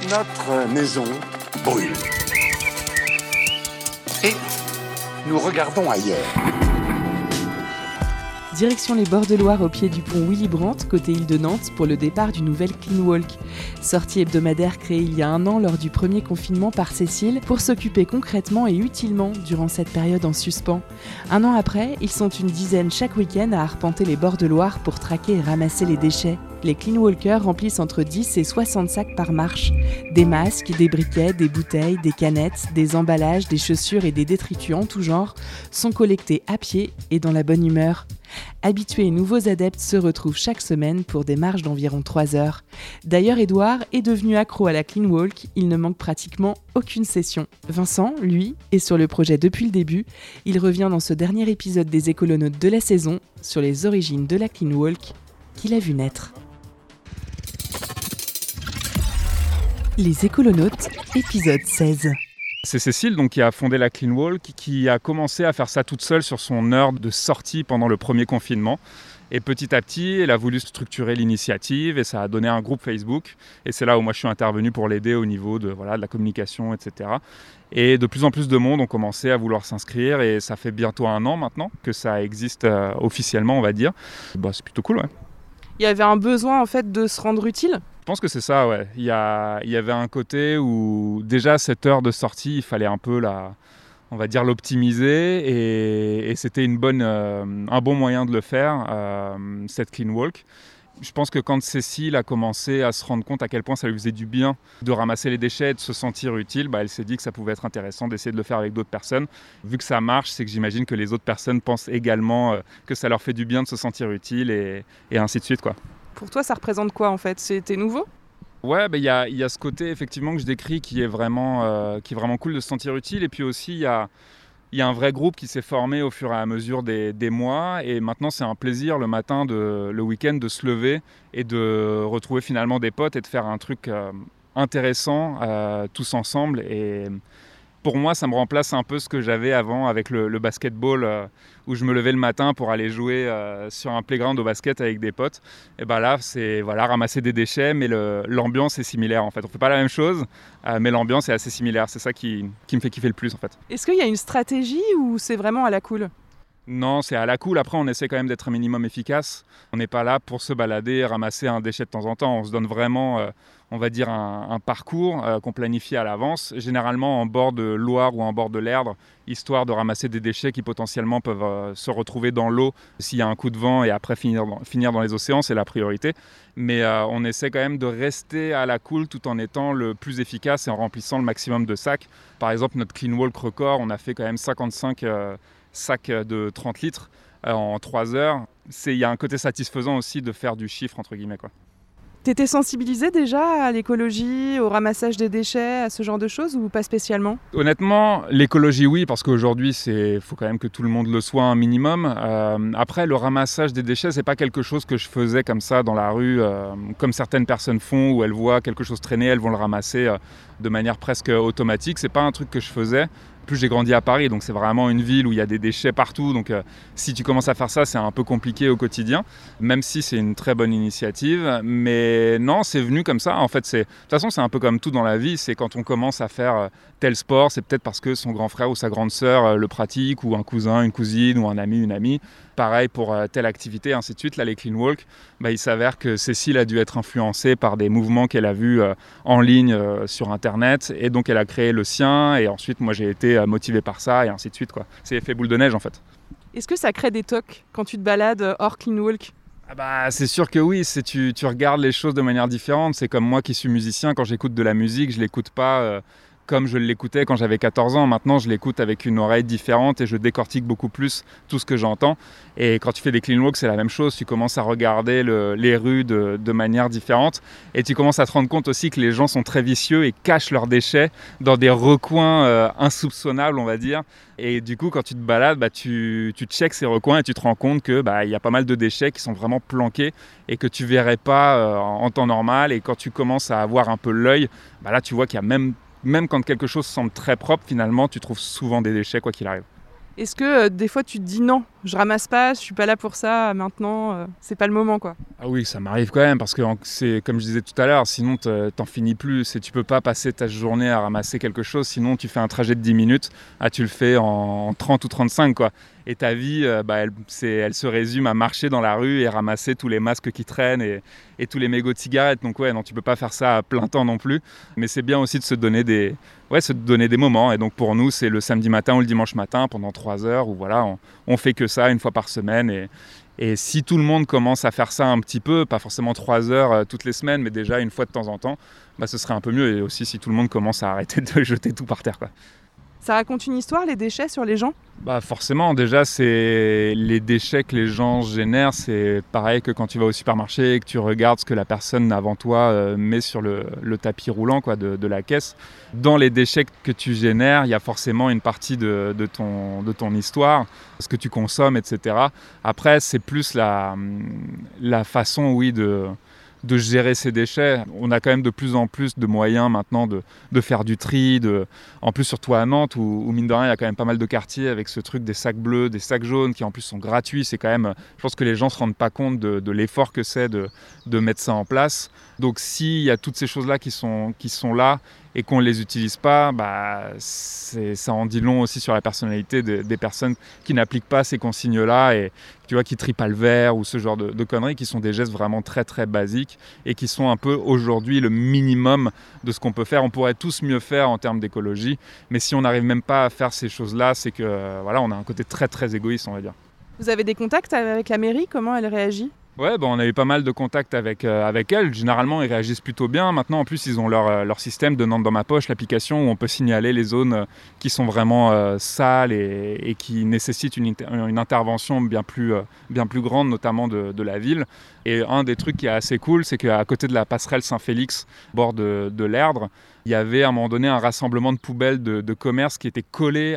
Notre maison brûle. Et nous regardons ailleurs. Direction les bords de Loire au pied du pont Willy Brandt, côté île de Nantes, pour le départ du nouvel Clean Walk. Sortie hebdomadaire créée il y a 1 an lors du premier confinement par Cécile pour s'occuper concrètement et utilement durant cette période en suspens. 1 an après, ils sont une dizaine chaque week-end à arpenter les bords de Loire pour traquer et ramasser les déchets. Les Clean Walkers remplissent entre 10 et 60 sacs par marche. Des masques, des briquets, des bouteilles, des canettes, des emballages, des chaussures et des détritus en tout genre sont collectés à pied et dans la bonne humeur. Habitués et nouveaux adeptes se retrouvent chaque semaine pour des marches d'environ 3 heures. D'ailleurs, Édouard est devenu accro à la Clean Walk, il ne manque pratiquement aucune session. Vincent, lui, est sur le projet depuis le début. Il revient dans ce dernier épisode des Écolonautes de la saison sur les origines de la Clean Walk qu'il a vu naître. Les Écolonautes, épisode 16. C'est Cécile donc, qui a fondé la Clean Walk, qui a commencé à faire ça toute seule sur son heure de sortie pendant le premier confinement. Et petit à petit, elle a voulu structurer l'initiative et ça a donné un groupe Facebook. Et c'est là où moi je suis intervenu pour l'aider au niveau de la communication, etc. Et de plus en plus de monde ont commencé à vouloir s'inscrire et ça fait bientôt 1 an maintenant que ça existe officiellement, on va dire. C'est plutôt cool, ouais. Il y avait un besoin en fait de se rendre utile ? Je pense que c'est ça, ouais. Il y avait un côté où déjà cette heure de sortie, il fallait un peu l'optimiser et c'était un bon moyen de le faire, cette Clean Walk. Je pense que quand Cécile a commencé à se rendre compte à quel point ça lui faisait du bien de ramasser les déchets et de se sentir utile, elle s'est dit que ça pouvait être intéressant d'essayer de le faire avec d'autres personnes. Vu que ça marche, c'est que j'imagine que les autres personnes pensent également que ça leur fait du bien de se sentir utile et ainsi de suite, quoi. Pour toi, ça représente quoi en fait ? C'était nouveau ? Ouais, il y a ce côté effectivement que je décris qui est vraiment cool de se sentir utile. Et puis aussi, il y a un vrai groupe qui s'est formé au fur et à mesure des mois. Et maintenant, c'est un plaisir le matin, le week-end, de se lever et de retrouver finalement des potes et de faire un truc intéressant tous ensemble. Et pour moi, ça me remplace un peu ce que j'avais avant avec le basketball où je me levais le matin pour aller jouer sur un playground au basket avec des potes. Et là, c'est ramasser des déchets, mais l'ambiance est similaire en fait. On ne fait pas la même chose, mais l'ambiance est assez similaire. C'est ça qui me fait kiffer le plus en fait. Est-ce qu'il y a une stratégie ou c'est vraiment à la cool ? Non, c'est à la cool. Après, on essaie quand même d'être un minimum efficace. On n'est pas là pour se balader et ramasser un déchet de temps en temps. On se donne vraiment, un parcours qu'on planifie à l'avance, généralement en bord de Loire ou en bord de l'Erdre, histoire de ramasser des déchets qui potentiellement peuvent se retrouver dans l'eau s'il y a un coup de vent et après finir dans les océans, c'est la priorité. Mais on essaie quand même de rester à la cool tout en étant le plus efficace et en remplissant le maximum de sacs. Par exemple, notre Clean Walk record, on a fait quand même 55 sac de 30 litres en 3 heures. Il y a un côté satisfaisant aussi de faire du chiffre, entre guillemets, quoi. T'étais sensibilisé déjà à l'écologie, au ramassage des déchets, à ce genre de choses ou pas spécialement ? Honnêtement, l'écologie, oui, parce qu'aujourd'hui, faut quand même que tout le monde le soit un minimum. Après, le ramassage des déchets, c'est pas quelque chose que je faisais comme ça dans la rue, comme certaines personnes font, où elles voient quelque chose traîner, elles vont le ramasser de manière presque automatique. C'est pas un truc que je faisais. Plus j'ai grandi à Paris, donc c'est vraiment une ville où il y a des déchets partout. Donc si tu commences à faire ça, c'est un peu compliqué au quotidien, même si c'est une très bonne initiative. Mais non, c'est venu comme ça. En fait, de toute façon, c'est un peu comme tout dans la vie. C'est quand on commence à faire tel sport, c'est peut-être parce que son grand frère ou sa grande sœur le pratique, ou un cousin, une cousine, ou un ami, une amie. Pareil pour telle activité, ainsi de suite. Là, les Clean Walk, il s'avère que Cécile a dû être influencée par des mouvements qu'elle a vus en ligne sur Internet. Et donc, elle a créé le sien. Et ensuite, moi, j'ai été motivé par ça et ainsi de suite, quoi. C'est effet boule de neige, en fait. Est-ce que ça crée des tocs quand tu te balades hors Clean Walk ? C'est sûr que oui, tu regardes les choses de manière différente. C'est comme moi qui suis musicien, quand j'écoute de la musique, je ne l'écoute pas comme je l'écoutais quand j'avais 14 ans. Maintenant, je l'écoute avec une oreille différente et je décortique beaucoup plus tout ce que j'entends. Et quand tu fais des clean walks, c'est la même chose. Tu commences à regarder les rues de manière différente et tu commences à te rendre compte aussi que les gens sont très vicieux et cachent leurs déchets dans des recoins insoupçonnables, on va dire. Et du coup, quand tu te balades, tu checkes ces recoins et tu te rends compte que y a pas mal de déchets qui sont vraiment planqués et que tu verrais pas en temps normal. Et quand tu commences à avoir un peu l'œil, là, tu vois qu'il y a même quand quelque chose semble très propre, finalement, tu trouves souvent des déchets, quoi qu'il arrive. Est-ce que des fois tu te dis non, je ramasse pas, je suis pas là pour ça maintenant, c'est pas le moment quoi? Ah oui, ça m'arrive quand même parce que c'est comme je disais tout à l'heure, sinon t'en finis plus. Tu peux pas passer ta journée à ramasser quelque chose, sinon tu fais un trajet de 10 minutes, tu le fais en 30 ou 35 quoi. Et ta vie, elle se résume à marcher dans la rue et ramasser tous les masques qui traînent et tous les mégots de cigarettes. Donc ouais, non, tu peux pas faire ça à plein temps non plus. Mais c'est bien aussi de se donner des moments. Et donc pour nous, c'est le samedi matin ou le dimanche matin pendant 3 heures où voilà, on fait que ça une fois par semaine. Et si tout le monde commence à faire ça un petit peu, pas forcément 3 heures toutes les semaines, mais déjà une fois de temps en temps, ce serait un peu mieux. Et aussi si tout le monde commence à arrêter de jeter tout par terre, quoi. Ça raconte une histoire, les déchets, sur les gens? Forcément, déjà, c'est les déchets que les gens génèrent. C'est pareil que quand tu vas au supermarché et que tu regardes ce que la personne avant toi met sur le tapis roulant quoi, de la caisse. Dans les déchets que tu génères, il y a forcément une partie de ton histoire, ce que tu consommes, etc. Après, c'est plus la façon, oui, de gérer ces déchets. On a quand même de plus en plus de moyens maintenant de faire du tri. En plus, surtout à Nantes, où mine de rien, il y a quand même pas mal de quartiers avec ce truc des sacs bleus, des sacs jaunes, qui en plus sont gratuits. C'est quand même, je pense que les gens ne se rendent pas compte de l'effort que c'est de mettre ça en place. Donc s'il y a toutes ces choses-là qui sont là, et qu'on ne les utilise pas, ça en dit long aussi sur la personnalité des personnes qui n'appliquent pas ces consignes-là et tu vois, qui trient pas le verre ou ce genre de conneries qui sont des gestes vraiment très très basiques et qui sont un peu aujourd'hui le minimum de ce qu'on peut faire. On pourrait tous mieux faire en termes d'écologie, mais si on n'arrive même pas à faire ces choses-là, c'est que voilà, on a un côté très très égoïste, on va dire. Vous avez des contacts avec la mairie? Comment elle réagit? Ouais, on a eu pas mal de contacts avec elle. Généralement, ils réagissent plutôt bien. Maintenant, en plus, ils ont leur système de Nantes dans ma poche, l'application où on peut signaler les zones qui sont vraiment sales et qui nécessitent une intervention bien plus grande, notamment de la ville. Et un des trucs qui est assez cool, c'est qu'à côté de la passerelle Saint-Félix, bord de l'Erdre, il y avait à un moment donné un rassemblement de poubelles de commerce qui était collé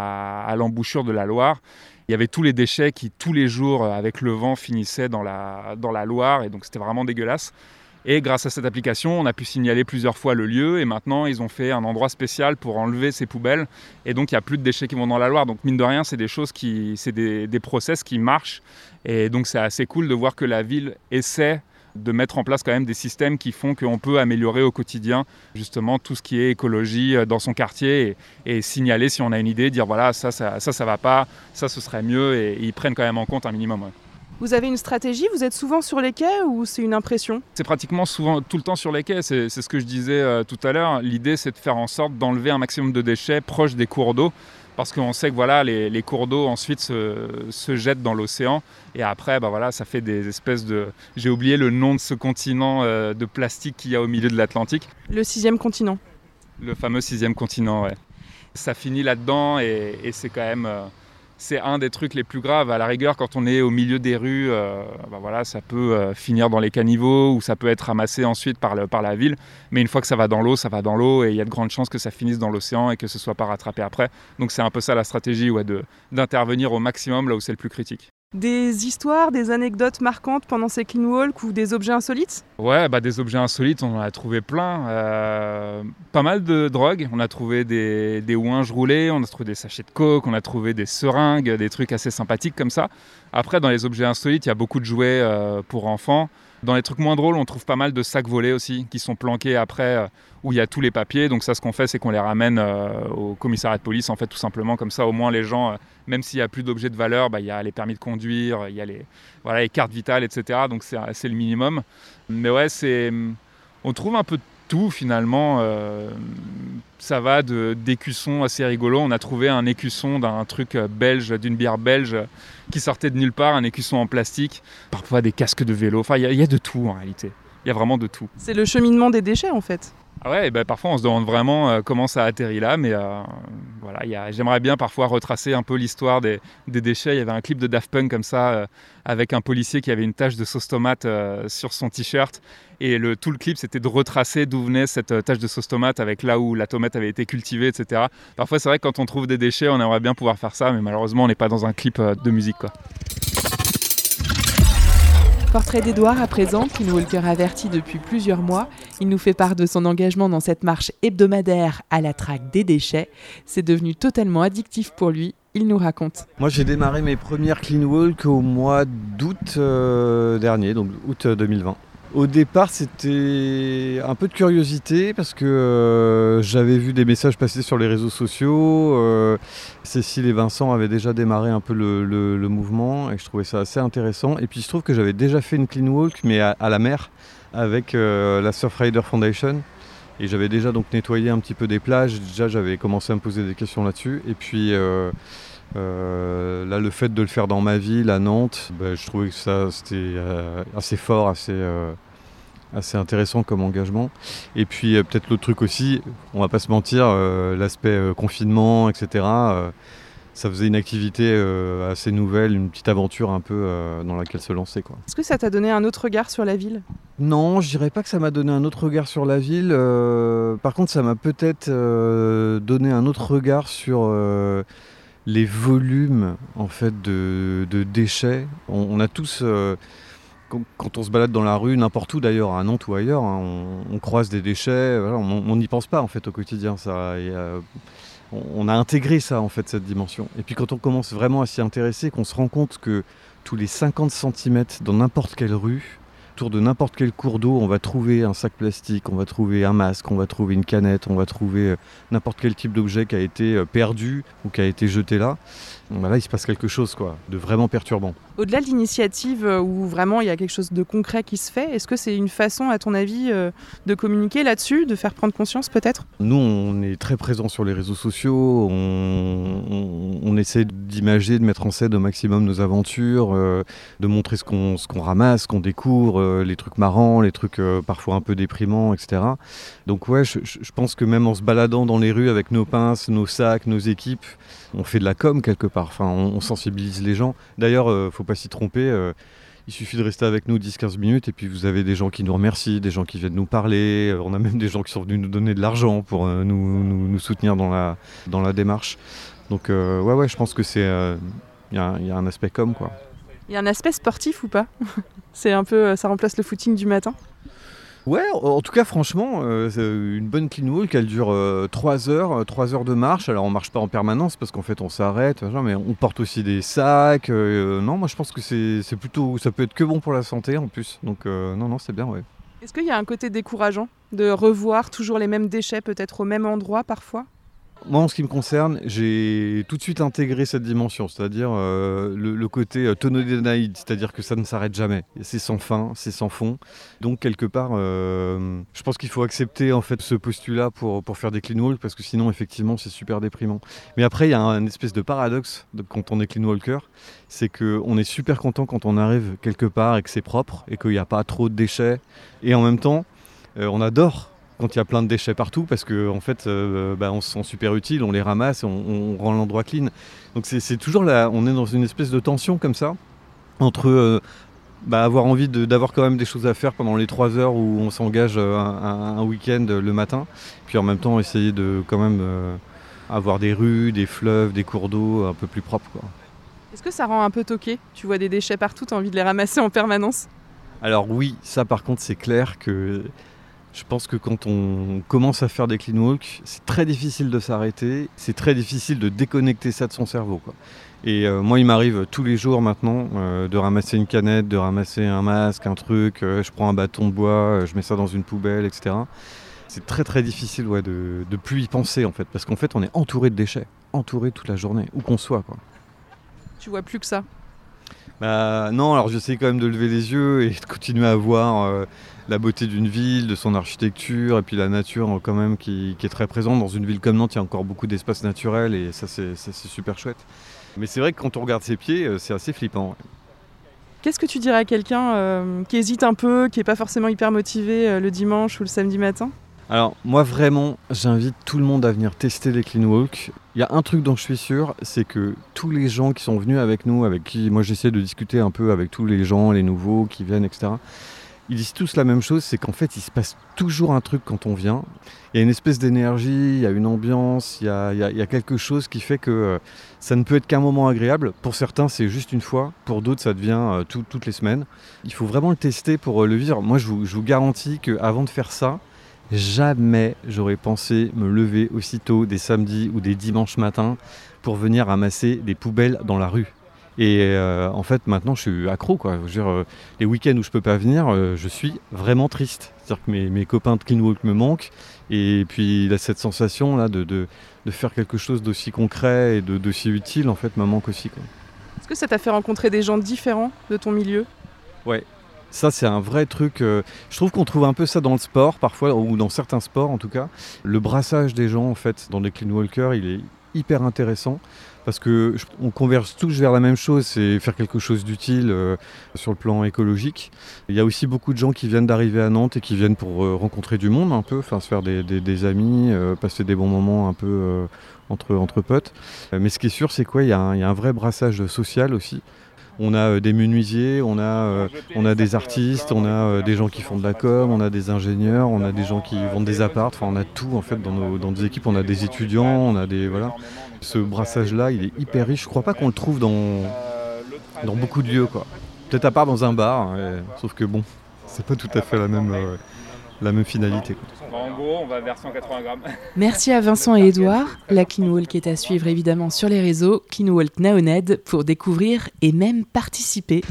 à l'embouchure de la Loire. Il y avait tous les déchets qui, tous les jours, avec le vent, finissaient dans la Loire. Et donc, c'était vraiment dégueulasse. Et grâce à cette application, on a pu signaler plusieurs fois le lieu. Et maintenant, ils ont fait un endroit spécial pour enlever ces poubelles. Et donc, il n'y a plus de déchets qui vont dans la Loire. Donc, mine de rien, c'est des choses c'est des process qui marchent. Et donc, c'est assez cool de voir que la ville essaie de mettre en place quand même des systèmes qui font qu'on peut améliorer au quotidien justement tout ce qui est écologie dans son quartier et signaler si on a une idée, dire voilà ça va pas, ça ce serait mieux et ils prennent quand même en compte un minimum. Ouais. Vous avez une stratégie? Vous êtes souvent sur les quais ou c'est une impression? C'est pratiquement souvent tout le temps sur les quais, c'est ce que je disais tout à l'heure. L'idée c'est de faire en sorte d'enlever un maximum de déchets proches des cours d'eau. Parce qu'on sait que voilà, les cours d'eau ensuite se jettent dans l'océan et après ça fait des espèces de... J'ai oublié le nom de ce continent de plastique qu'il y a au milieu de l'Atlantique. Le 6e continent. Le fameux 6e continent, ouais. Ça finit là-dedans et c'est quand même... c'est un des trucs les plus graves. À la rigueur, quand on est au milieu des rues, ça peut finir dans les caniveaux ou ça peut être ramassé ensuite par la ville. Mais une fois que ça va dans l'eau et il y a de grandes chances que ça finisse dans l'océan et que ce ne soit pas rattrapé après. Donc c'est un peu ça la stratégie, d'intervenir au maximum là où c'est le plus critique. Des histoires, des anecdotes marquantes pendant ces clean walks ou des objets insolites? Ouais, des objets insolites, on en a trouvé plein. Pas mal de drogues. On a trouvé des ouinges roulés, on a trouvé des sachets de coke, on a trouvé des seringues, des trucs assez sympathiques comme ça. Après, dans les objets insolites, il y a beaucoup de jouets pour enfants. Dans les trucs moins drôles, on trouve pas mal de sacs volés aussi, qui sont planqués après, où il y a tous les papiers. Donc ça, ce qu'on fait, c'est qu'on les ramène au commissariat de police, en fait, tout simplement. Comme ça, au moins, les gens, même s'il n'y a plus d'objets de valeur, il y a les permis de conduire, il y a les cartes vitales, etc. Donc c'est le minimum. Mais ouais, on trouve un peu de tout, finalement. Ça va d'écussons assez rigolos. On a trouvé un écusson d'un truc belge, d'une bière belge, qui sortait de nulle part, un écusson en plastique, parfois des casques de vélo. Enfin, il y a de tout en réalité. Il y a vraiment de tout. C'est le cheminement des déchets en fait. Ah ouais, parfois on se demande vraiment comment ça atterrit là, mais j'aimerais bien parfois retracer un peu l'histoire des déchets. Il y avait un clip de Daft Punk comme ça, avec un policier qui avait une tache de sauce tomate sur son t-shirt. Et tout le clip, c'était de retracer d'où venait cette tache de sauce tomate, avec là où la tomate avait été cultivée, etc. Parfois, c'est vrai que quand on trouve des déchets, on aimerait bien pouvoir faire ça, mais malheureusement, on n'est pas dans un clip de musique, quoi. Portrait d'Edouard à présent, clean walker averti depuis plusieurs mois. Il nous fait part de son engagement dans cette marche hebdomadaire à la traque des déchets. C'est devenu totalement addictif pour lui il nous raconte. Moi, j'ai démarré mes premières clean walk au mois d'août dernier, donc août 2020. Au départ, c'était un peu de curiosité parce que j'avais vu des messages passer sur les réseaux sociaux. Cécile et Vincent avaient déjà démarré un peu le mouvement et je trouvais ça assez intéressant. Et puis, il se trouve que j'avais déjà fait une clean walk, mais à la mer, avec la Surfrider Foundation. Et j'avais déjà donc nettoyé un petit peu des plages. Déjà, j'avais commencé à me poser des questions là-dessus. Et puis... là, le fait de le faire dans ma ville, à Nantes, je trouvais que ça c'était assez fort, assez intéressant comme engagement. Et puis peut-être l'autre truc aussi, on va pas se mentir, l'aspect confinement, etc. Ça faisait une activité assez nouvelle, une petite aventure un peu dans laquelle se lancer, quoi. Est-ce que ça t'a donné un autre regard sur la ville ? Non, je dirais pas que ça m'a donné un autre regard sur la ville. Par contre, ça m'a peut-être donné un autre regard sur les volumes en fait de déchets. On a tous, quand on se balade dans la rue, n'importe où d'ailleurs, à Nantes ou ailleurs, hein, on croise des déchets. Voilà, on n'y pense pas en fait au quotidien. On a intégré ça en fait, cette dimension. Et puis quand on commence vraiment à s'y intéresser, qu'on se rend compte que tous les 50 cm dans n'importe quelle rue, autour de n'importe quel cours d'eau, on va trouver un sac plastique, on va trouver un masque, on va trouver une canette, on va trouver n'importe quel type d'objet qui a été perdu ou qui a été jeté là. Donc là, il se passe quelque chose, quoi, de vraiment perturbant. Au-delà de l'initiative où vraiment il y a quelque chose de concret qui se fait, est-ce que c'est une façon, à ton avis, de communiquer là-dessus, de faire prendre conscience peut-être ? Nous, on est très présents sur les réseaux sociaux, on essaie d'imager, de mettre en scène au maximum nos aventures, de montrer ce qu'on ramasse, ce qu'on découvre, les trucs marrants, les trucs parfois un peu déprimants, etc. Donc ouais, je pense que même en se baladant dans les rues avec nos pinces, nos sacs, nos équipes, on fait de la com quelque part, enfin, on sensibilise les gens. D'ailleurs, faut pas s'y tromper, il suffit de rester avec nous 10-15 minutes et puis vous avez des gens qui nous remercient, des gens qui viennent nous parler, on a même des gens qui sont venus nous donner de l'argent pour nous soutenir dans la démarche. Donc ouais, je pense que c'est y a un aspect com, quoi. Il y a un aspect sportif ou pas ? C'est un peu, ça remplace le footing du matin ? Ouais, en tout cas, franchement, une bonne clean walk, elle dure 3 heures de marche. Alors, on marche pas en permanence parce qu'en fait, on s'arrête, mais on porte aussi des sacs. Non, moi, je pense que c'est plutôt, ça peut être que bon pour la santé en plus. Donc, non, c'est bien, ouais. Est-ce qu'il y a un côté décourageant de revoir toujours les mêmes déchets, peut-être au même endroit parfois ? Moi, en ce qui me concerne, j'ai tout de suite intégré cette dimension, c'est-à-dire le côté tonodénaïde, c'est-à-dire que ça ne s'arrête jamais. C'est sans fin, c'est sans fond. Donc, quelque part, je pense qu'il faut accepter en fait ce postulat pour faire des clean walks, parce que sinon, effectivement, c'est super déprimant. Mais après, il y a une espèce de paradoxe quand on est clean walker, c'est qu'on est super content quand on arrive quelque part et que c'est propre et qu'il n'y a pas trop de déchets. Et en même temps, on adore quand il y a plein de déchets partout, parce qu'en fait, on se sent super utile, on les ramasse, on rend l'endroit clean. Donc c'est toujours là, on est dans une espèce de tension comme ça, entre avoir envie d'avoir quand même des choses à faire pendant les 3 heures où on s'engage un week-end le matin, puis en même temps essayer de quand même avoir des rues, des fleuves, des cours d'eau un peu plus propres, quoi. Est-ce que ça rend un peu toqué ? Tu vois des déchets partout, tu as envie de les ramasser en permanence ? Alors oui, ça par contre c'est clair que... Je pense que quand on commence à faire des clean walks, c'est très difficile de s'arrêter, c'est très difficile de déconnecter ça de son cerveau, quoi. Et moi, il m'arrive tous les jours maintenant de ramasser une canette, de ramasser un masque, un truc, je prends un bâton de bois, je mets ça dans une poubelle, etc. C'est très très difficile de plus y penser en fait, parce qu'en fait on est entouré de déchets, entouré toute la journée, où qu'on soit, quoi. Tu vois plus que ça ? Non, alors j'essaie quand même de lever les yeux et de continuer à voir la beauté d'une ville, de son architecture et puis la nature quand même qui est très présente. Dans une ville comme Nantes, il y a encore beaucoup d'espaces naturels et ça c'est super chouette. Mais c'est vrai que quand on regarde ses pieds, c'est assez flippant. Ouais. Qu'est-ce que tu dirais à quelqu'un qui hésite un peu, qui n'est pas forcément hyper motivé le dimanche ou le samedi matin ? Alors moi vraiment, j'invite tout le monde à venir tester les clean walks. Il y a un truc dont je suis sûr, c'est que tous les gens qui sont venus avec nous, avec qui moi j'essaie de discuter un peu avec tous les gens, les nouveaux qui viennent, etc. Ils disent tous la même chose, c'est qu'en fait il se passe toujours un truc quand on vient. Il y a une espèce d'énergie, il y a une ambiance, il y a quelque chose qui fait que ça ne peut être qu'un moment agréable. Pour certains c'est juste une fois, pour d'autres ça devient toutes les semaines. Il faut vraiment le tester pour le vivre. Moi je vous garantis qu'avant de faire ça, jamais j'aurais pensé me lever aussitôt des samedis ou des dimanches matins pour venir ramasser des poubelles dans la rue. Et en fait, maintenant, je suis accro, quoi. Je veux dire, les week-ends où je peux pas venir, je suis vraiment triste. C'est-à-dire que mes copains de Clean Walk me manquent. Et puis, là, cette sensation là de faire quelque chose d'aussi concret et d'aussi utile, en fait, me manque aussi, quoi. Est-ce que ça t'a fait rencontrer des gens différents de ton milieu ? Ouais. Ça, c'est un vrai truc. Je trouve qu'on trouve un peu ça dans le sport, parfois, ou dans certains sports, en tout cas. Le brassage des gens, en fait, dans les Clean Walkers, il est hyper intéressant. Parce qu'on converge tous vers la même chose, c'est faire quelque chose d'utile sur le plan écologique. Il y a aussi beaucoup de gens qui viennent d'arriver à Nantes et qui viennent pour rencontrer du monde un peu, se faire des amis, passer des bons moments un peu entre potes. Mais ce qui est sûr, c'est qu'il y a un vrai brassage social aussi. On a des menuisiers, on a des artistes, on a des gens qui font de la com, on a des ingénieurs, on a des gens qui vendent des apparts, on a tout en fait dans nos équipes, on a des étudiants, on a des voilà. Ce brassage-là, il est hyper riche. Je crois pas qu'on le trouve dans beaucoup de lieux, quoi. Peut-être à part dans un bar, sauf que bon, c'est pas tout à fait la même finalité, quoi. En gros, on va vers 180 grammes. Merci à Vincent et Édouard. La Clean Walk est à suivre évidemment sur les réseaux Clean Walk Naoned pour découvrir et même participer.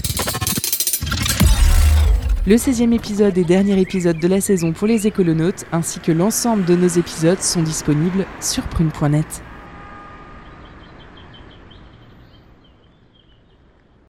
Le 16e épisode et dernier épisode de la saison pour les écolonautes ainsi que l'ensemble de nos épisodes sont disponibles sur prune.net.